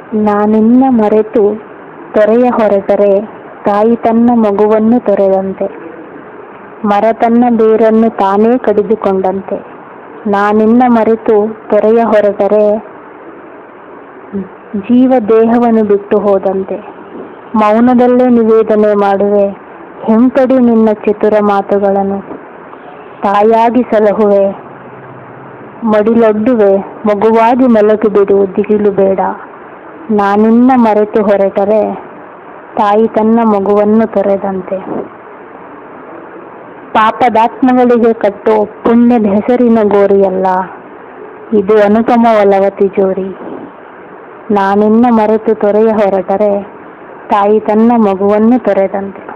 ನಾನಿನ್ನ ಮರೆತು ತೊರೆಯ ಹೊರಟರೆ ತಾಯಿ ತನ್ನ ಮಗುವನ್ನು ತೊರೆದಂತೆ, ಮರ ತನ್ನ ಬೇರನ್ನು ತಾನೇ ಕಡಿದುಕೊಂಡಂತೆ. ನಾನಿನ್ನ ಮರೆತು ತೊರೆಯ ಹೊರಟರೆ ಜೀವ ದೇಹವನ್ನು ಬಿಟ್ಟು ಹೋದಂತೆ. ಮೌನದಲ್ಲೇ ನಿವೇದನೆ ಮಾಡುವೆ, ಹಿಂಪಡಿ ನಿನ್ನ ಚತುರ ಮಾತುಗಳನ್ನು. ತಾಯಾಗಿ ಸಲಹುವೆ, ಮಡಿಲೊಡ್ಡುವೆ, ಮಗುವಾಗಿ ಮಲಗಿ ಬಿಡು, ದಿಗಿಲು ಬೇಡ. ನಾನಿನ್ನ ಮರೆತು ಹೊರಟರೆ ತಾಯಿ ತನ್ನ ಮಗುವನ್ನು ತೊರೆದಂತೆ. ಪಾಪದಾತ್ಮಗಳಿಗೆ ಕಟ್ಟೋ ಪುಣ್ಯದ ಹೆಸರಿನ ಗೋರಿಯಲ್ಲ, ಇದು ಅನುಪಮ ಒಲವ ತಿಜೋರಿ. ನಾನಿನ್ನ ಮರೆತು ತೊರೆಯ ಹೊರಟರೆ ತಾಯಿ ತನ್ನ ಮಗುವನ್ನು ತೊರೆದಂತೆ.